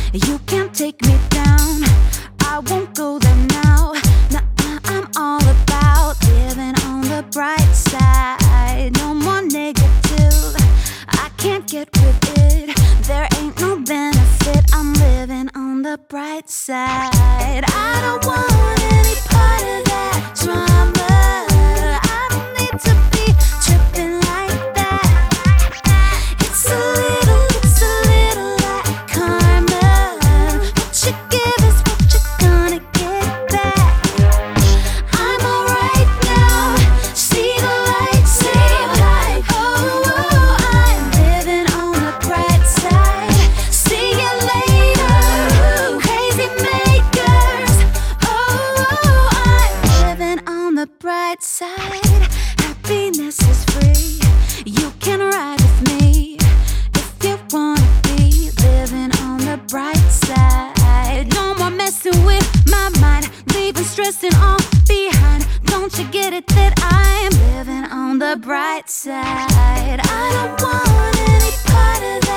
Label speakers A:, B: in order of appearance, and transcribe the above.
A: You can't take me down, I won't go there now. Now I'm all about living on the bright side. No more negative, I can't get with it. There ain't no benefit, I'm living on the bright side. I don't want any part of that drama. I don't need to be tripping like that. It's a little like karma. What you give is what you're gonna get back. I'm alright now, see the light, see the light. Oh, I'm living on the bright side. See you later, crazy makers. Oh, I'm living on the bright side. Happiness is free, you can ride with me if you wanna be living on the bright side. No more messing with my mind, leaving stressing all behind. Don't you get it that I'm living on the bright side? I don't want any part of